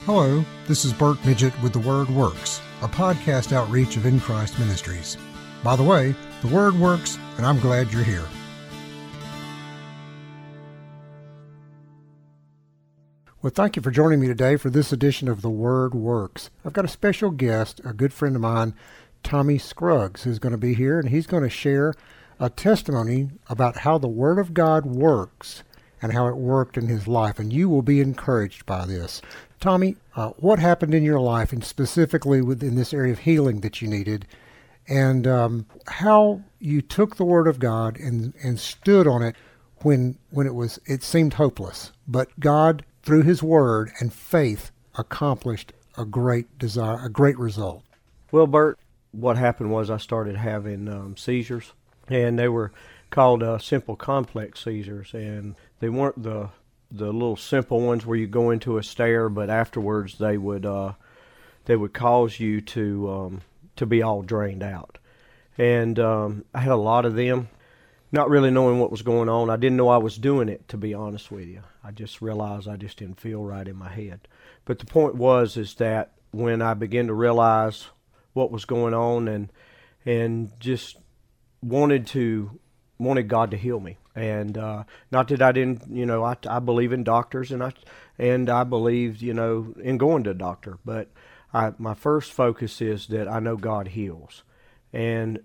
Hello, this is Bert Midgett with The Word Works, a podcast outreach of In Christ Ministries. By the way, The Word works, and I'm glad you're here. Well, thank you for joining me today for this edition of The Word Works. I've got a special guest, a good friend of mine, Tommy Scruggs, who's going to be here, and he's going to share a testimony about how the Word of God works and how it worked in his life, and you will be encouraged by this. Tommy, what happened in your life, and specifically within this area of healing that you needed, and how you took the Word of God and stood on it when it seemed hopeless, but God, through His Word and faith, accomplished a great result. Well, Bert, what happened was I started having seizures, and they were called simple complex seizures, and they weren't the little simple ones where you go into a stare, but afterwards they would cause you to be all drained out. And I had a lot of them, not really knowing what was going on. I didn't know I was doing it, to be honest with you. I just realized I just didn't feel right in my head. But the point is that when I began to realize what was going on and just wanted God to heal me. And not that I didn't, I believe in doctors, and I believed, in going to a doctor. But my first focus is that I know God heals, and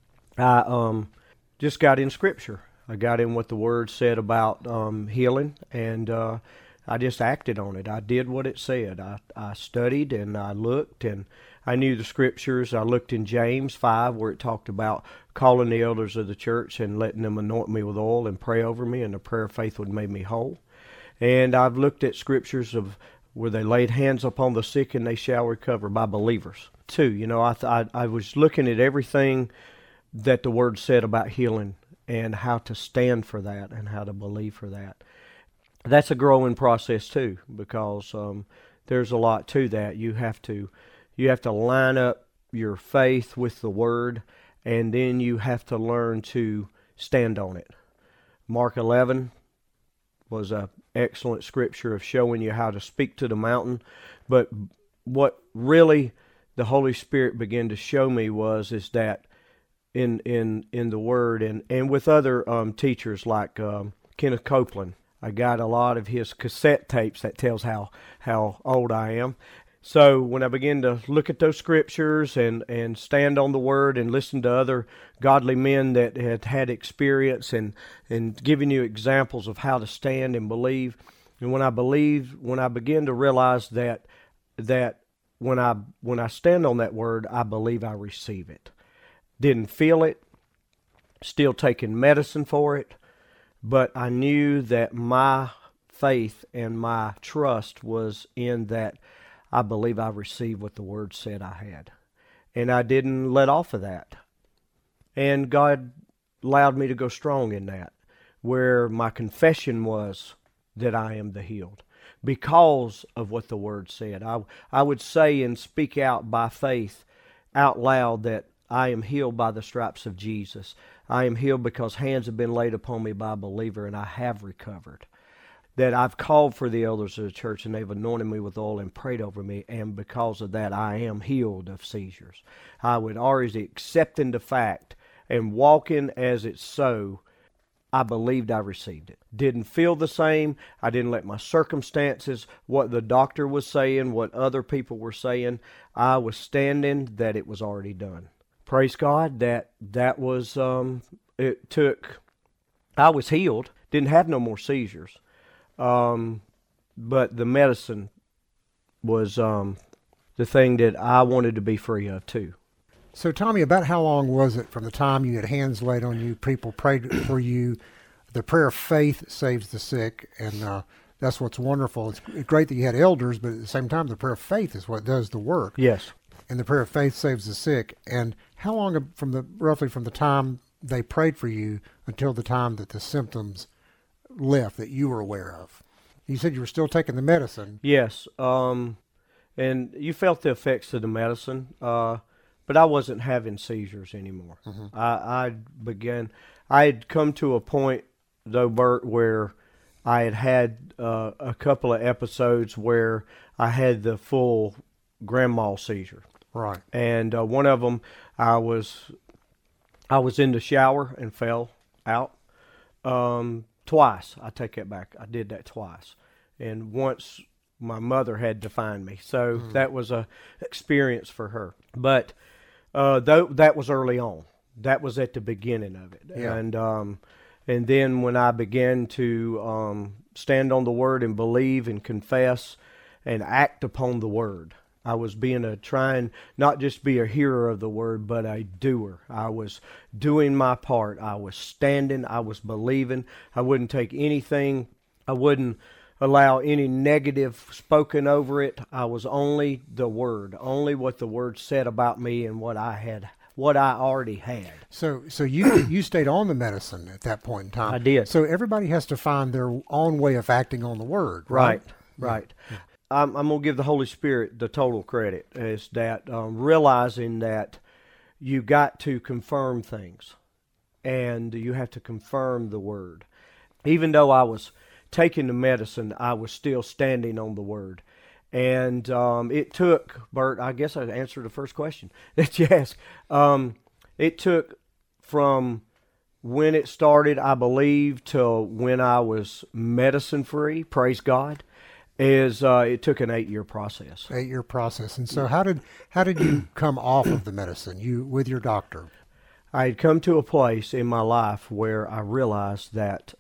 I just got in Scripture. I got in what the Word said about healing, and I just acted on it. I did what it said. I studied and I looked, and I knew the Scriptures. I looked in James 5 where it talked about calling the elders of the church and letting them anoint me with oil and pray over me, and the prayer of faith would make me whole. And I've looked at Scriptures of where they laid hands upon the sick and they shall recover, by believers too. I was looking at everything that the Word said about healing and how to stand for that and how to believe for that. That's a growing process too, because there's a lot to that. You have to line up your faith with the Word, and then you have to learn to stand on it. Mark 11 was an excellent scripture of showing you how to speak to the mountain, but what really the Holy Spirit began to show me is that in the Word and with other teachers like Kenneth Copeland. I got a lot of his cassette tapes that tells how old I am. So when I began to look at those scriptures and stand on the Word and listen to other godly men that had experience and giving you examples of how to stand and believe, and when I began to realize that when I stand on that Word, I believe I receive it. Didn't feel it, still taking medicine for it, but I knew that my faith and my trust was in that I believe I received what the Word said I had. And I didn't let off of that. And God allowed me to go strong in that, where my confession was that I am the healed because of what the Word said. I would say and speak out by faith out loud that I am healed by the stripes of Jesus. I am healed because hands have been laid upon me by a believer, and I have recovered. That I've called for the elders of the church, and they've anointed me with oil and prayed over me, and because of that, I am healed of seizures. I would always accepting the fact and walking as it's so. I believed I received it. Didn't feel the same. I didn't let my circumstances, what the doctor was saying, what other people were saying. I was standing that it was already done. Praise God, that was, it took, I was healed, didn't have no more seizures, but the medicine was the thing that I wanted to be free of too. So Tommy, about how long was it from the time you had hands laid on you, people prayed for you, the prayer of faith saves the sick, and that's what's wonderful. It's great that you had elders, but at the same time, the prayer of faith is what does the work. Yes. And the prayer of faith saves the sick. And how long roughly from the time they prayed for you until the time that the symptoms left that you were aware of? You said you were still taking the medicine. Yes. And you felt the effects of the medicine, but I wasn't having seizures anymore. Mm-hmm. I had come to a point, though, Bert, where I had a couple of episodes where I had the full grand mal seizure. Right. And one of them, I was in the shower and fell out. Twice. I take that back. I did that twice. And once my mother had to find me. So that was a experience for her. But though that was early on. That was at the beginning of it. Yeah. And then when I began to stand on the Word and believe and confess and act upon the Word, I was trying not just be a hearer of the Word, but a doer. I was doing my part. I was standing. I was believing. I wouldn't take anything. I wouldn't allow any negative spoken over it. I was only the Word, only what the Word said about me and what I already had. So you stayed on the medicine at that point in time. I did. So everybody has to find their own way of acting on the Word, right? Right. Yeah. I'm going to give the Holy Spirit the total credit, is that realizing that you got to confirm things, and you have to confirm the Word. Even though I was taking the medicine, I was still standing on the Word. And it took, Bert, I guess I answered the first question that you asked. It took from when it started, I believe, till when I was medicine-free, praise God. It took an 8-year process. 8-year process. And so how did you come off of the medicine? You with your doctor? I had come to a place in my life where I realized that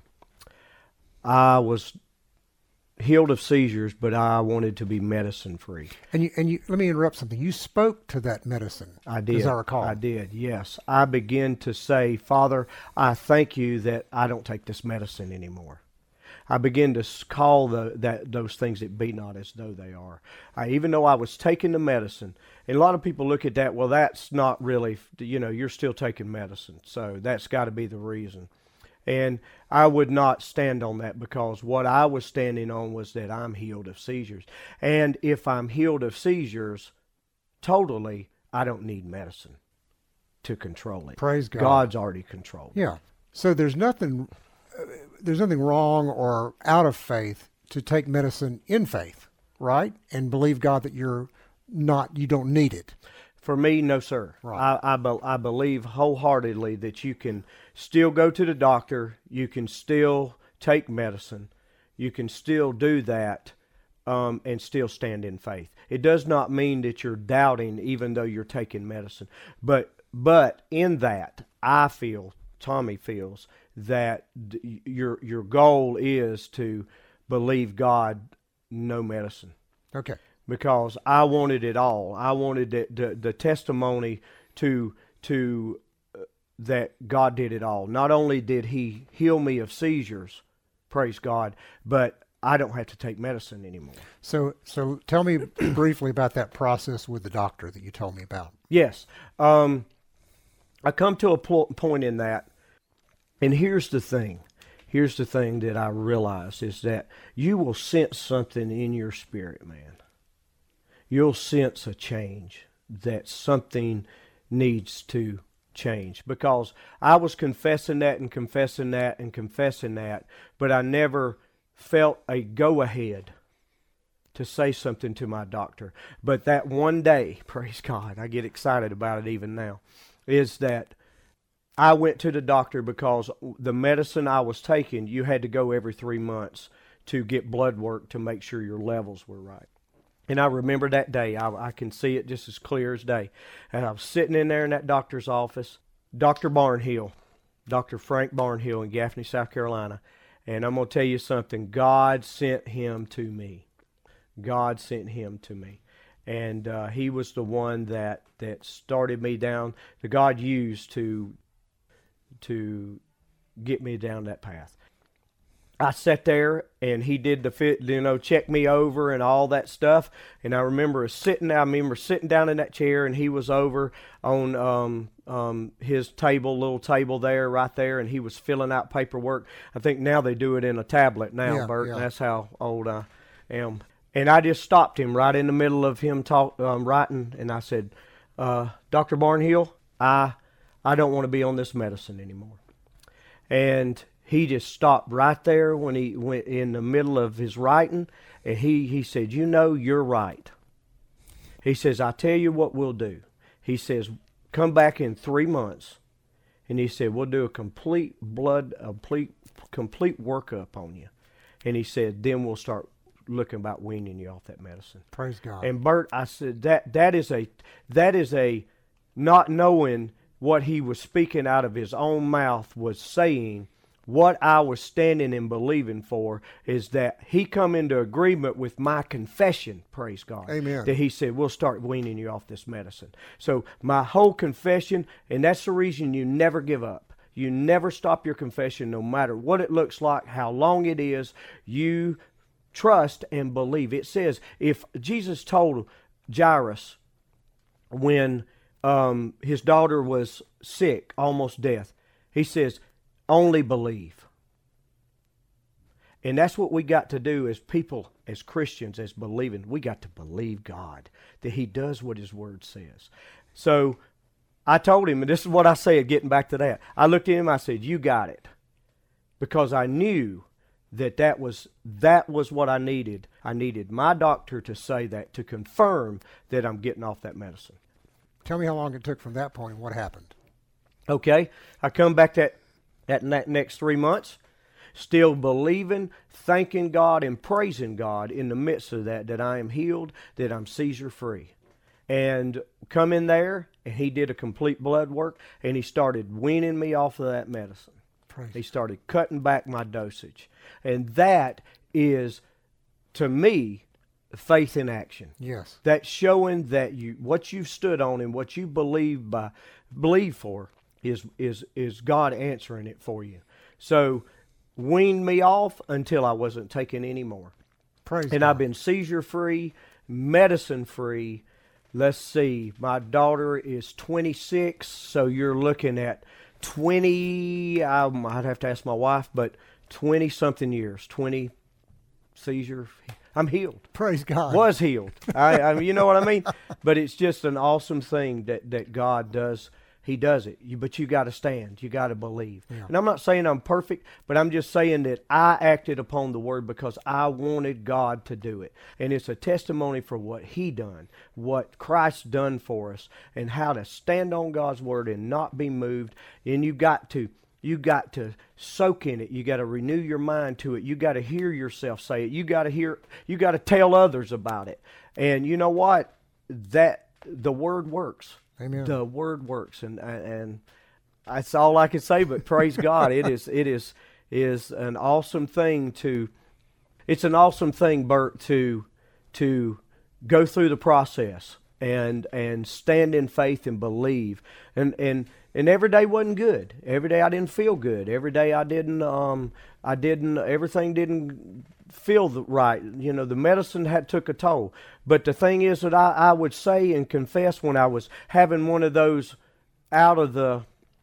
I was healed of seizures, but I wanted to be medicine free. And you let me interrupt something. You spoke to that medicine. I did. As I recall. I did. Yes. I began to say, Father, I thank you that I don't take this medicine anymore. I began to call those things that be not as though they are. Even though I was taking the medicine, and a lot of people look at that, well, that's not really, you're still taking medicine, so that's got to be the reason. And I would not stand on that, because what I was standing on was that I'm healed of seizures. And if I'm healed of seizures totally, I don't need medicine to control it. Praise God. God's already controlled it. Yeah. So there's nothing wrong or out of faith to take medicine in faith, right? And believe God that you don't need it. For me, no, sir. Right. I believe wholeheartedly that you can still go to the doctor, you can still take medicine, you can still do that, and still stand in faith. It does not mean that you're doubting even though you're taking medicine. But in that, Tommy feels, that your goal is to believe God, no medicine. Okay. Because I wanted it all. I wanted the testimony to that God did it all. Not only did He heal me of seizures, praise God, but I don't have to take medicine anymore. So tell me briefly about that process with the doctor that you told me about. Yes. I come to a point in that, and here's the thing that I realize is that you will sense something in your spirit, man. You'll sense a change, that something needs to change. Because I was confessing that, but I never felt a go-ahead to say something to my doctor. But that one day, praise God, I get excited about it even now, is that I went to the doctor because the medicine I was taking, you had to go every 3 months to get blood work to make sure your levels were right. And I remember that day. I can see it just as clear as day. And I was sitting in there in that doctor's office, Dr. Barnhill, Dr. Frank Barnhill in Gaffney, South Carolina. And I'm going to tell you something. God sent him to me. God sent him to me. And he was the one that started me down, that God used to get me down that path. I sat there and he did check me over and all that stuff. And I remember sitting down in that chair, and he was over on his little table there, right there, and he was filling out paperwork. I think now they do it in a tablet now, yeah, Bert. Yeah. That's how old I am. And I just stopped him right in the middle of him writing, and I said, Dr. Barnhill, I don't want to be on this medicine anymore. And he just stopped right there when he went in the middle of his writing, and he said, "You know, you're right." He says, "I tell you what we'll do." He says, "Come back in 3 months." And he said, "We'll do a complete workup on you." And he said, "Then we'll start looking about weaning you off that medicine." Praise God. And Bert, I said, that is a not knowing what he was speaking out of his own mouth was saying. What I was standing and believing for is that he come into agreement with my confession, praise God. Amen. That he said, "We'll start weaning you off this medicine." So my whole confession, and that's the reason you never give up. You never stop your confession, no matter what it looks like, how long it is. You trust and believe. It says, if Jesus told Jairus when his daughter was sick, almost death, he says, "Only believe." And that's what we got to do as people, as Christians, as believing. We got to believe God, that he does what his word says. So I told him, and this is what I said, getting back to that. I looked at him, I said, "You got it." Because I knew that was what I needed. I needed my doctor to say that, to confirm that I'm getting off that medicine. Tell me how long it took from that point and what happened. Okay, I come back that next 3 months, still believing, thanking God, and praising God in the midst of that I am healed, that I'm seizure-free. And come in there, and he did a complete blood work, and he started weaning me off of that medicine. Praise. He started cutting back my dosage. And that is, to me, faith in action. Yes. That's showing that what you've stood on and what you believe for is God answering it for you. So weaned me off until I wasn't taking any more. Praise and God. I've been seizure free, medicine free. Let's see, my daughter is 26, so you're looking at 20, I'd have to ask my wife, but 20-something years, 20 seizure. I'm healed. Praise God. Was healed. I mean, you know what I mean? But it's just an awesome thing that God does. He does it. But you got to stand. You got to believe. Yeah. And I'm not saying I'm perfect, but I'm just saying that I acted upon the word because I wanted God to do it. And it's a testimony for what he done, what Christ done for us, and how to stand on God's word and not be moved. And you got to soak in it. You got to renew your mind to it. You got to hear yourself say it. You got to tell others about it. And you know what? That the word works. Amen. The word works, and that's all I can say. But praise God, it is an awesome thing it's an awesome thing, Bert, to go through the process and stand in faith and believe. And every day wasn't good. Every day I didn't feel good. Every day everything didn't feel right. You know, the medicine took a toll. But the thing is that I would say and confess when I was having one of those out of the,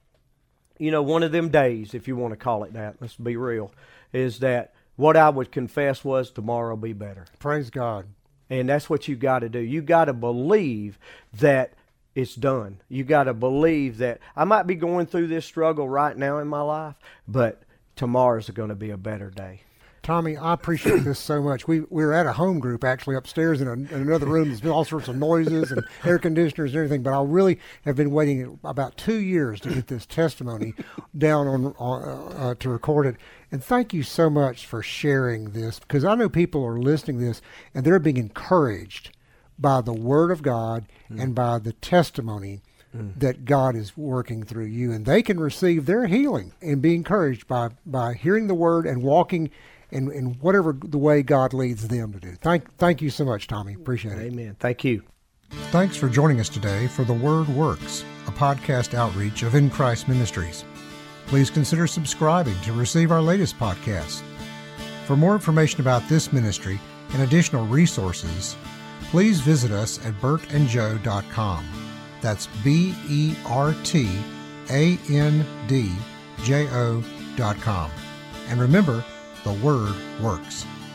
one of them days, if you want to call it that, let's be real, is that what I would confess was tomorrow will be better. Praise God. And that's what you got to do. You got to believe that it's done. You got to believe that I might be going through this struggle right now in my life, but tomorrow's going to be a better day. Tommy, I appreciate this so much. We were at a home group actually upstairs in another room. There's been all sorts of noises and air conditioners and everything, but I really have been waiting about 2 years to get this testimony down on to record it. And thank you so much for sharing this, because I know people are listening to this and they're being encouraged by the Word of God and by the testimony that God is working through you, and they can receive their healing and be encouraged by hearing the Word and walking in whatever the way God leads them to do. Thank you so much, Tommy. Appreciate it. Amen. Thank you. Thanks for joining us today for The Word Works, a podcast outreach of In Christ Ministries. Please consider subscribing to receive our latest podcast. For more information about this ministry and additional resources, please visit us at bertandjoe.com. That's BERTANDJO.com. And remember, the Word works.